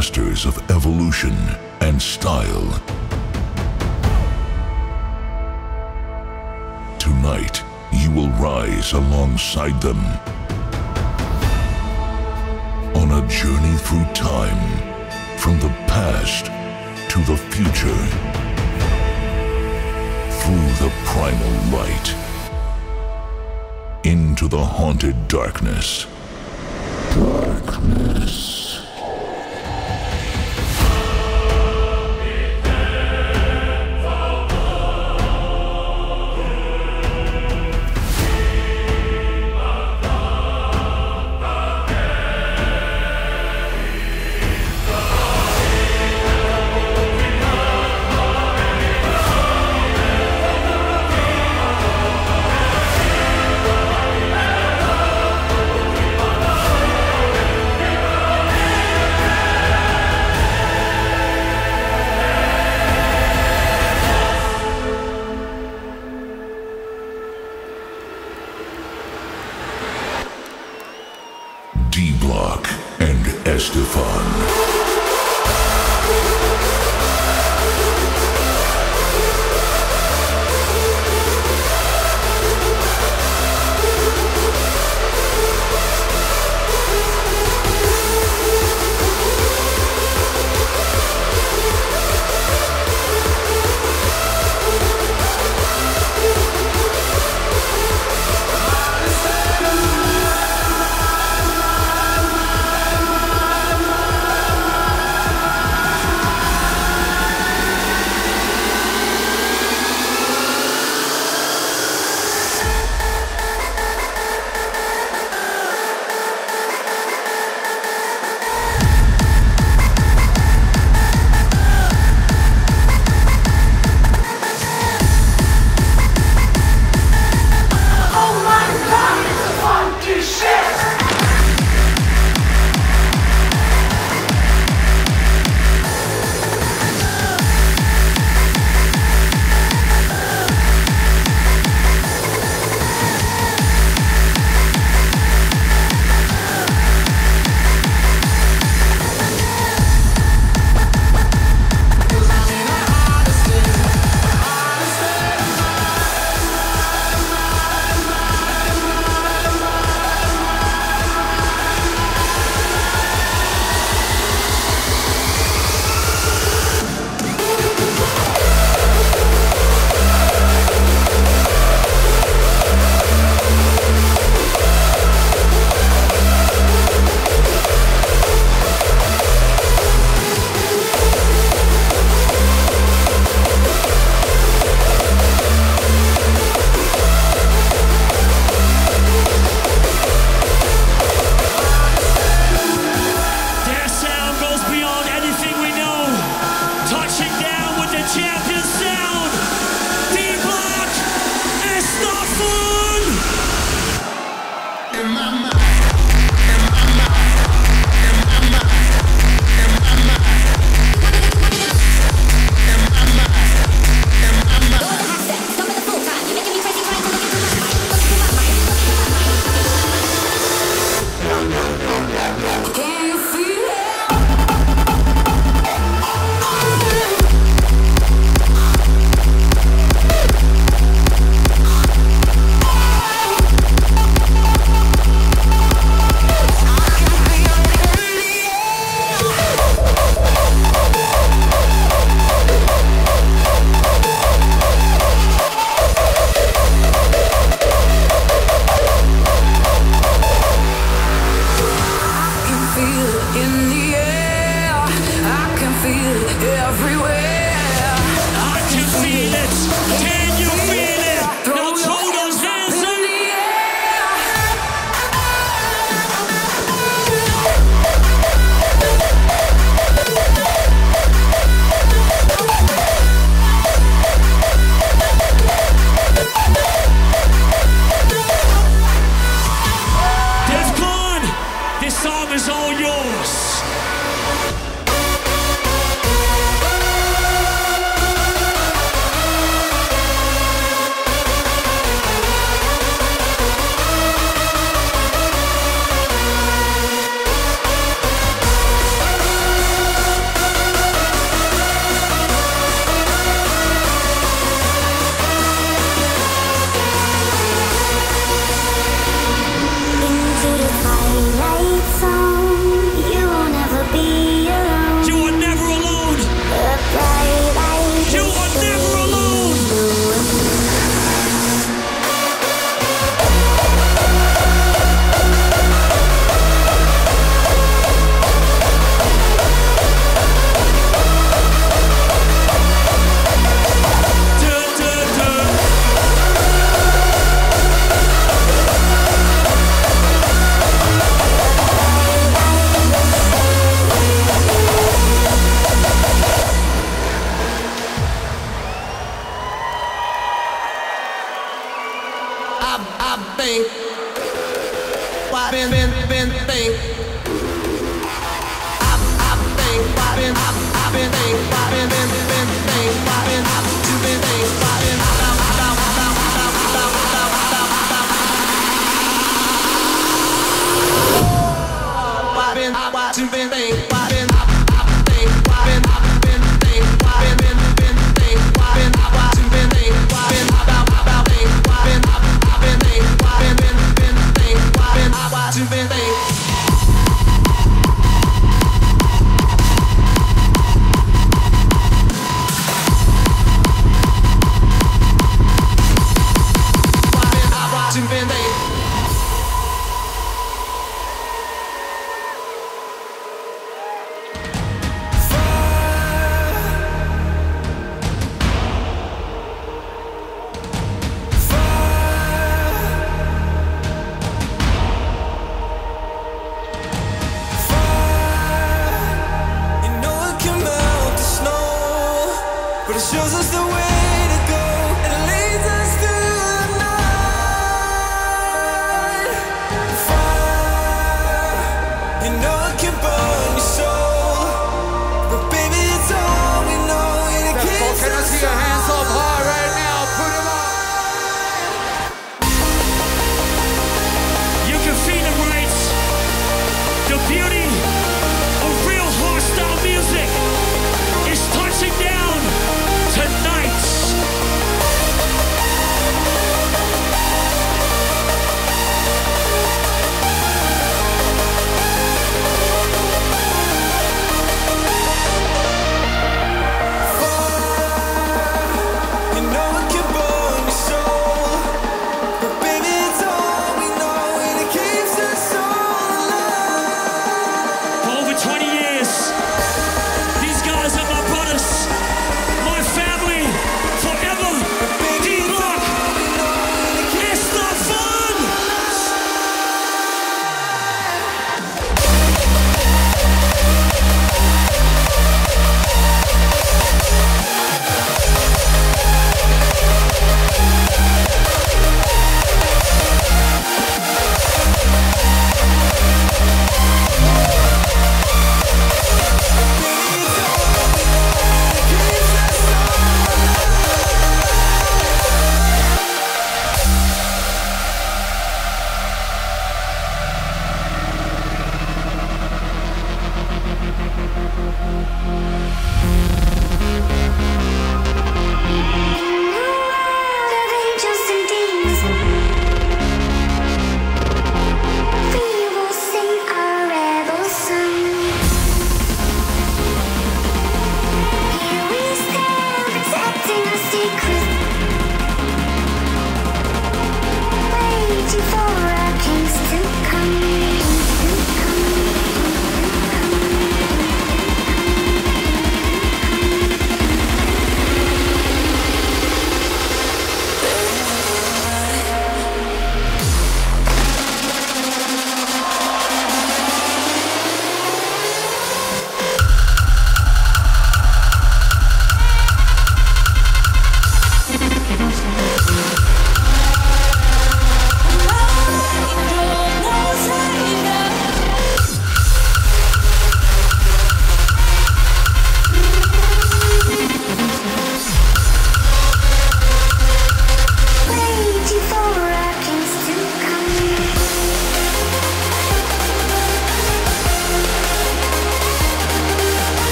masters of evolution and style. Tonight, you will rise alongside them on a journey through time, from the past to the future, through the primal light, into the haunted darkness. Darkness. D-Block and Estefan.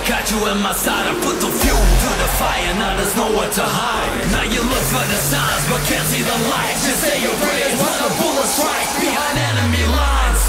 got you in my side. I put the fuel to the fire, now there's nowhere to hide. Now you look for the signs, but can't see the light. Just say your prayers when the bullet strikes behind enemy lines.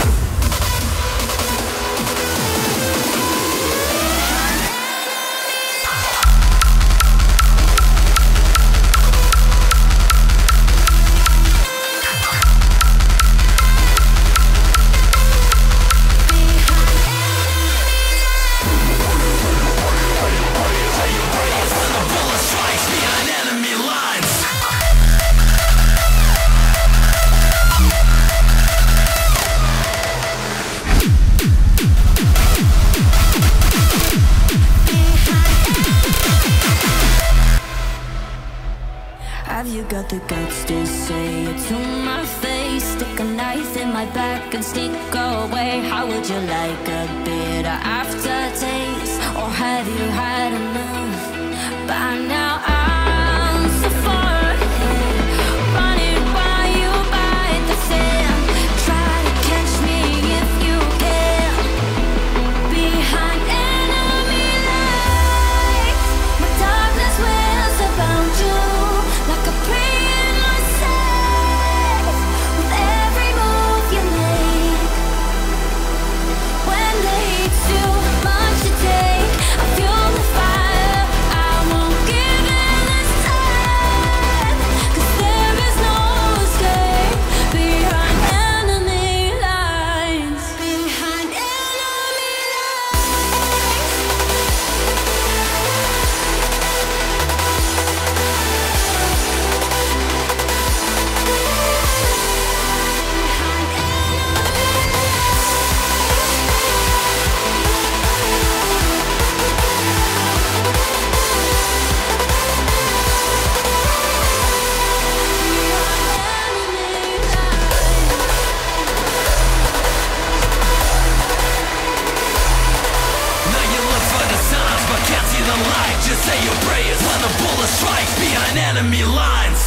Have you got the guts to say it to my face? Stick a knife in my back and sneak away. How would you like a bitter aftertaste? Or have you had enough? By now I'm so far ahead, running while you bite the sand. Try to catch me if you can, behind enemy lines. My darkness will surround you like a praying myself with every move you make. When the heat's too much to take, I fuel the fire. I won't give in this time, 'cause there is no escape behind enemy lines. Behind enemy Now you look for the signs, but can't see the light. Just say your prayers when the bullet strikes behind enemy lines.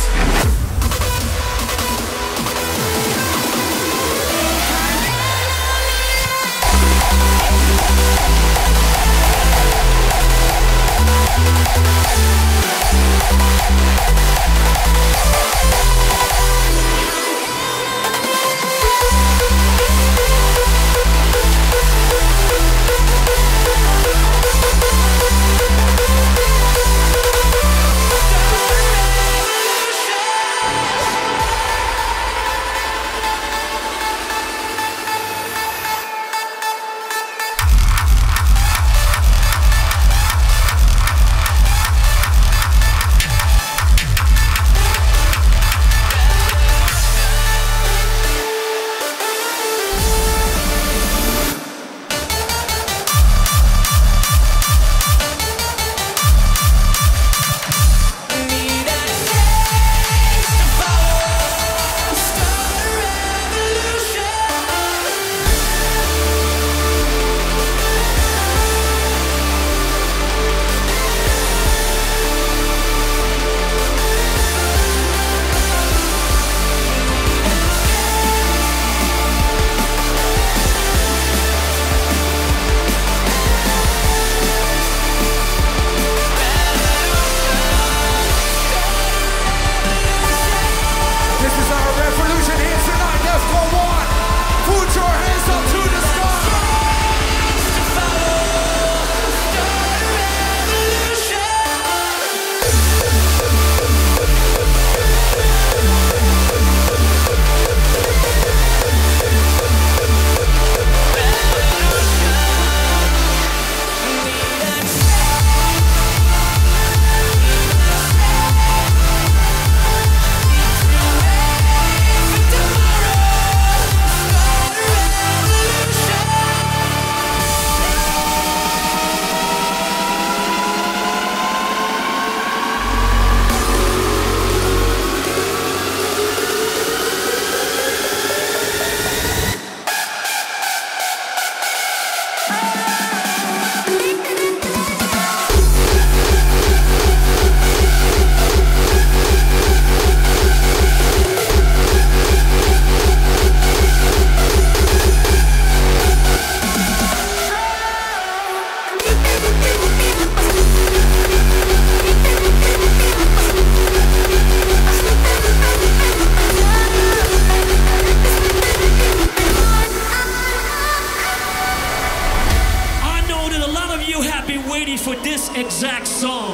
this exact song.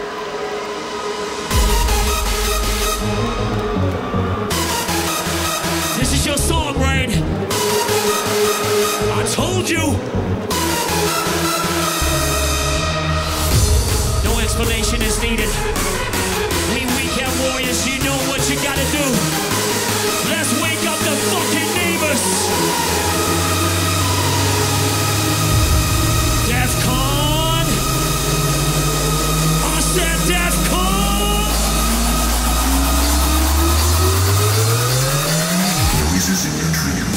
This is your song, right? I told you. No explanation is needed. We weekend warriors, you know what you gotta do. Let's wake up the fucking neighbors. DEFCON. I said DEFCON. Noises in your dreams.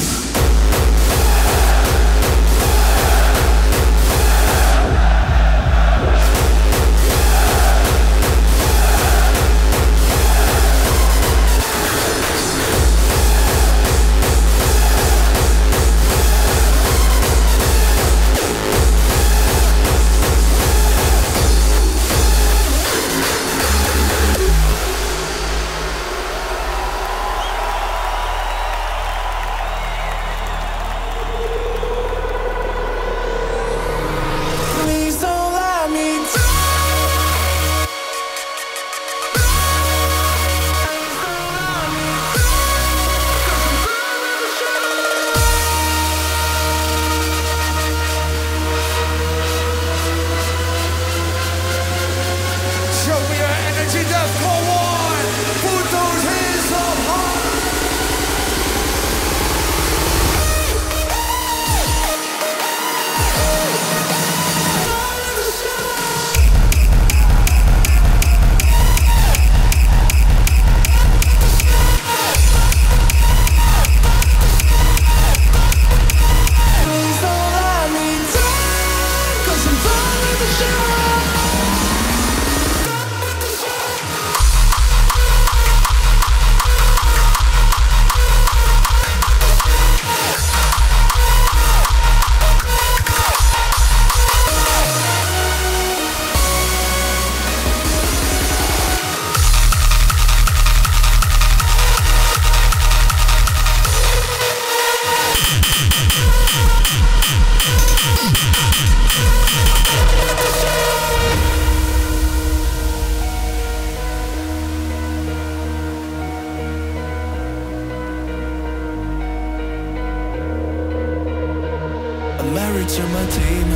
Married to my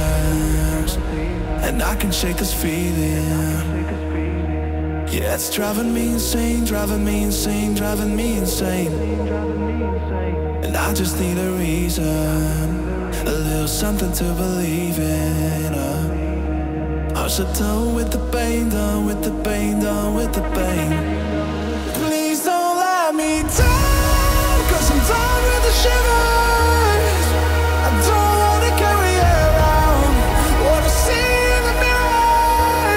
demons, and I can shake this feeling. Yeah, it's driving me insane, driving me insane, driving me insane. And I just need a reason, a little something to believe in. I'm so done with the pain, done with the pain, done with the pain. Please don't let me down, 'cause I'm done with the shivers. I don't wanna carry around what I see in the mirror.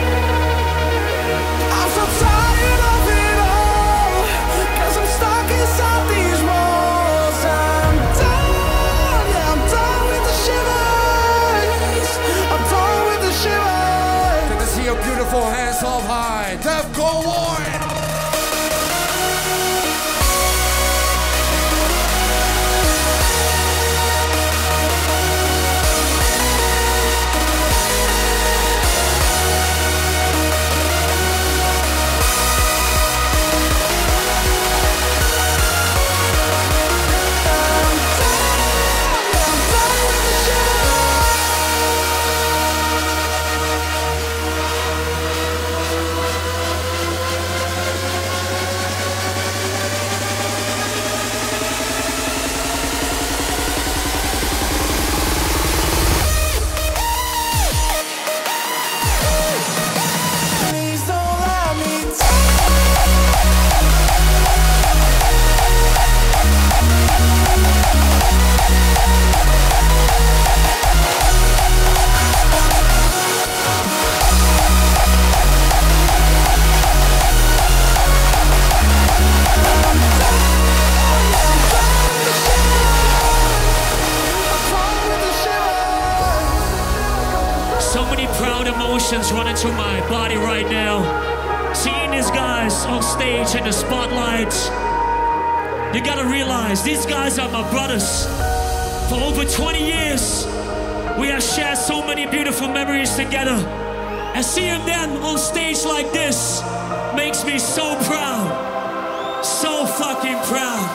I'm so tired of it all, 'cause I'm stuck inside these walls. I'm done, yeah, I'm done with the shivers. I'm done with the shivers. Good to see your beautiful hands up high. DEFCON 1. Emotions running through my body right now. Seeing these guys on stage in the spotlight, you gotta realize these guys are my brothers. For over 20 years, we have shared so many beautiful memories together. And seeing them on stage like this makes me so proud. So fucking proud.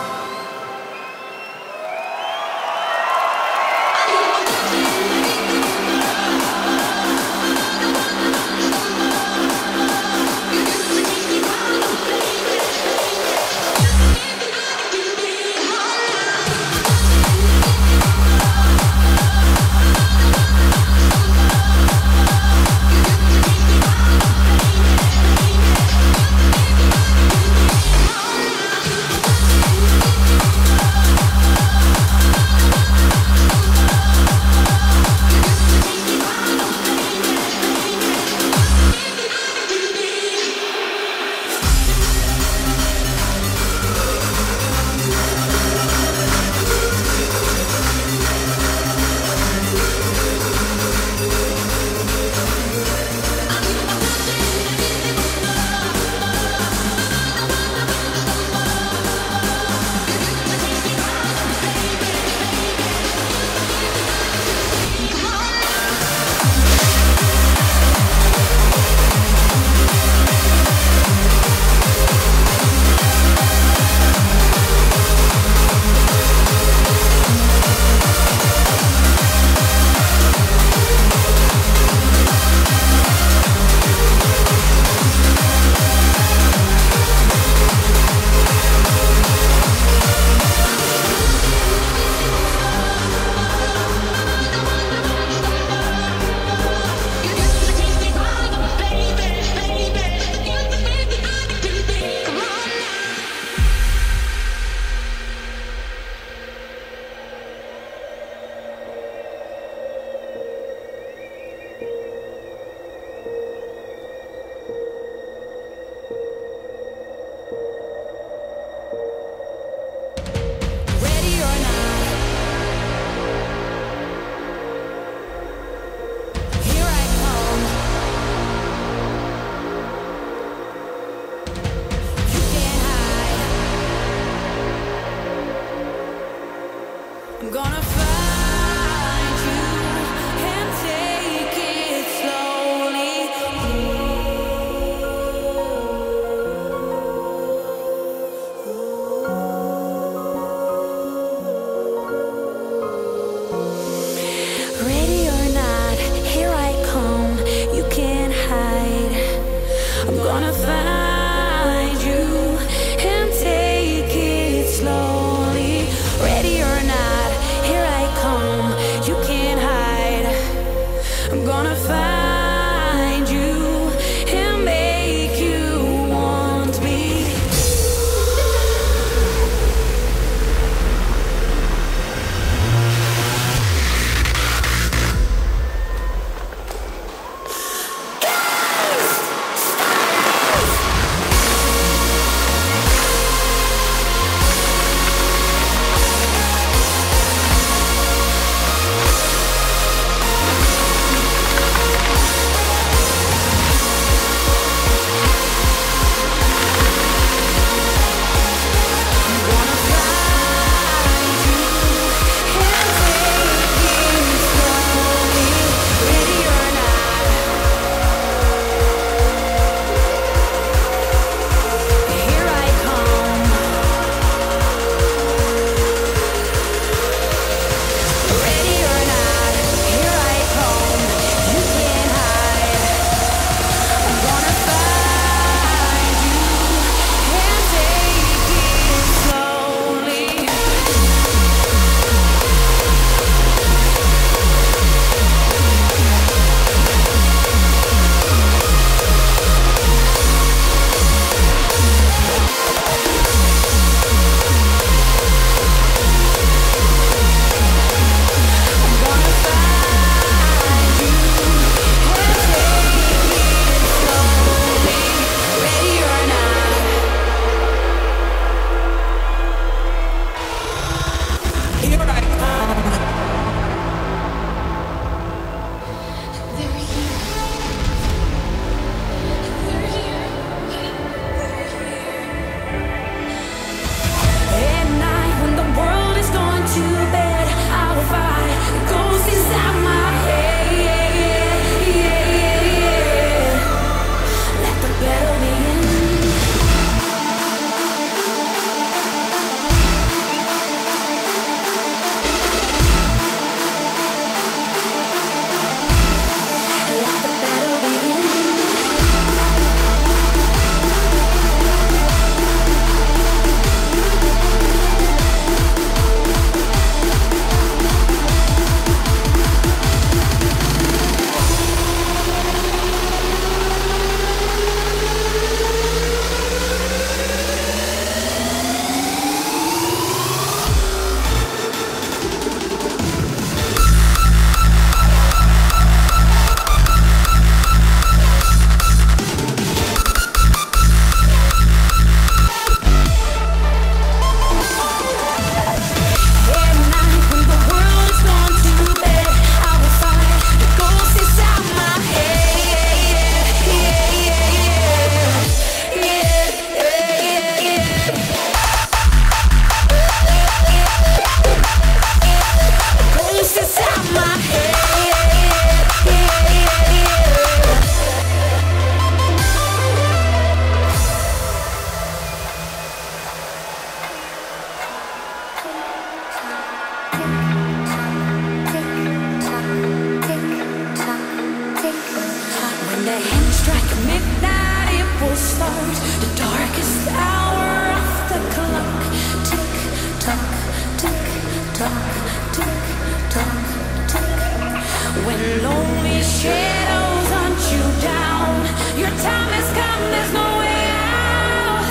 will start the darkest hour of the clock. Tick tock, tick tock, tick tock, tick. When lonely shadows hunt you down, your time has come, there's no way out.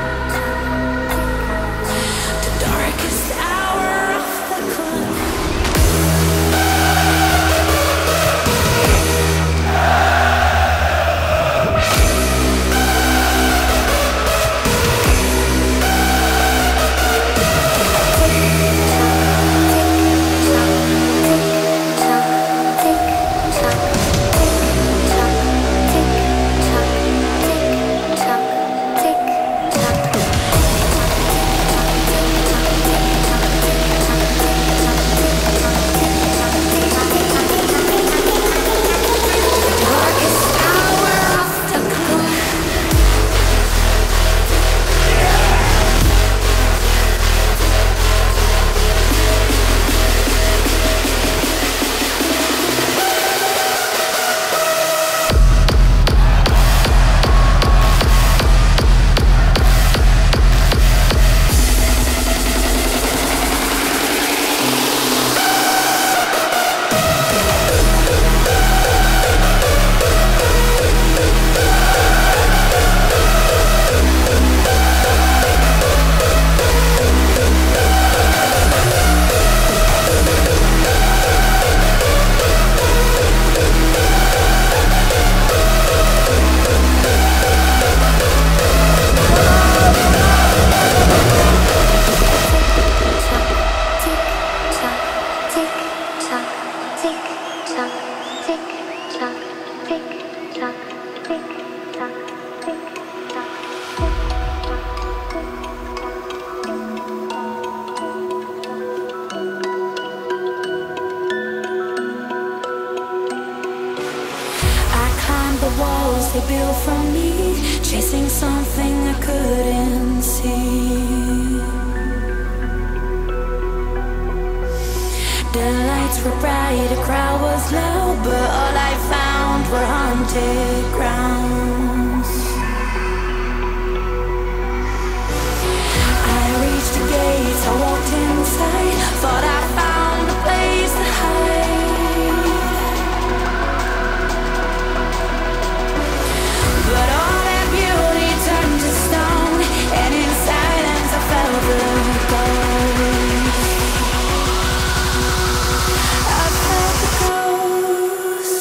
The darkest hour of the clock. They built from me, chasing something I couldn't see. The lights were bright, the crowd was loud, but all I found were haunted grounds. I reached the gates, I walked inside, thought I found a place to hide. But all that beauty turned to stone, and in silence I felt the ghost. I felt the ghost.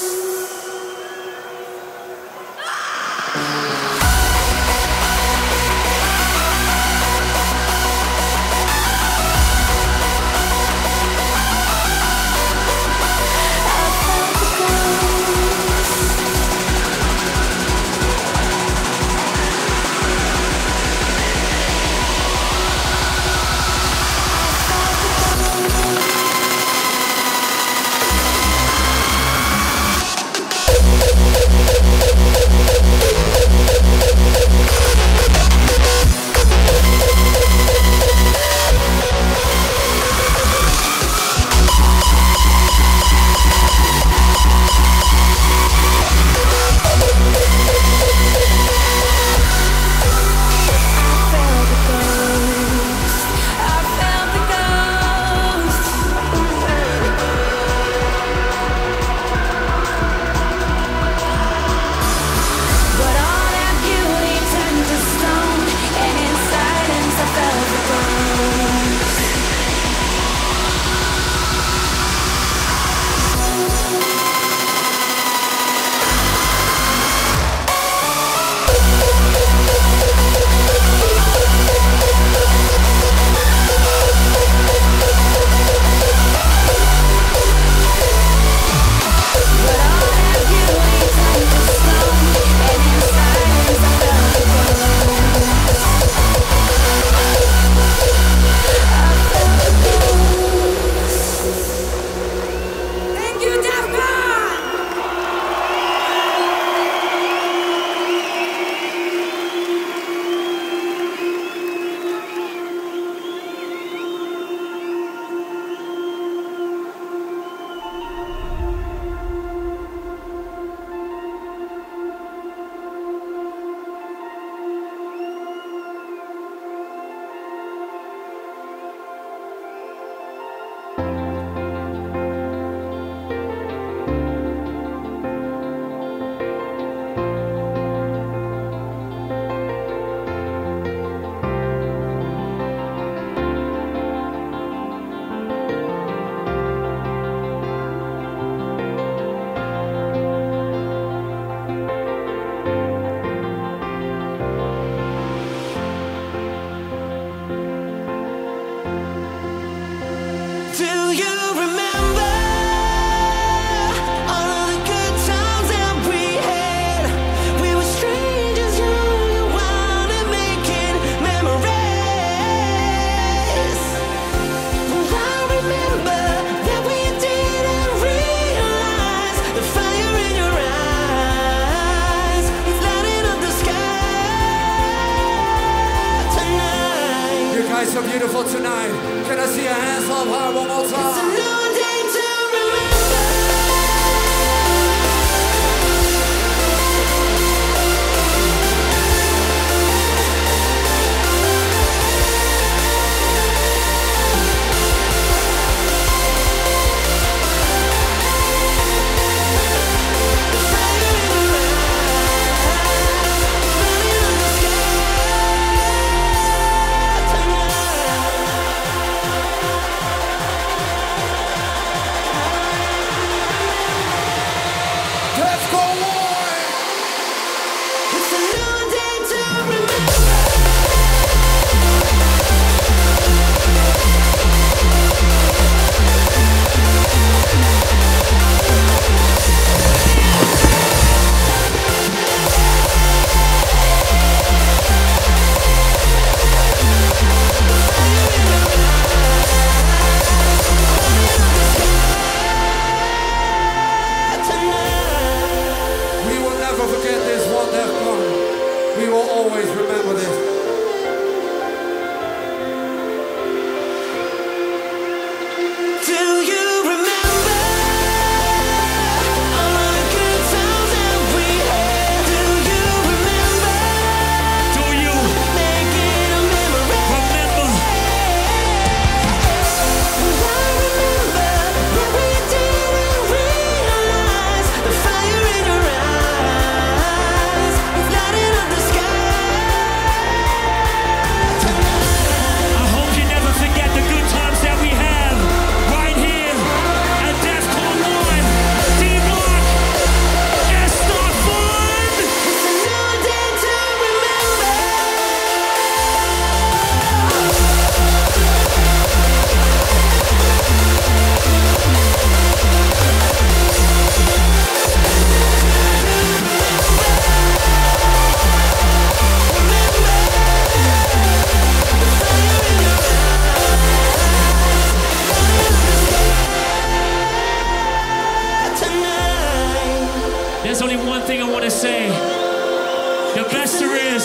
more time. There's only one thing I want to say. The best there is,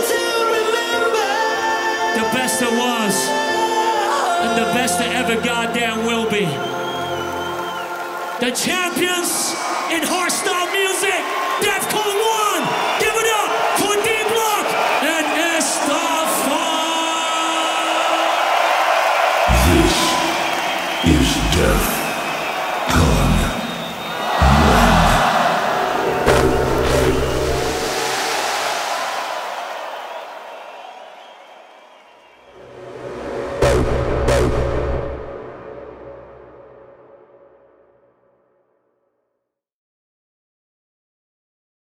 the best there was, and the best there ever goddamn will be. The champions in hardstyle music, Defqon 1!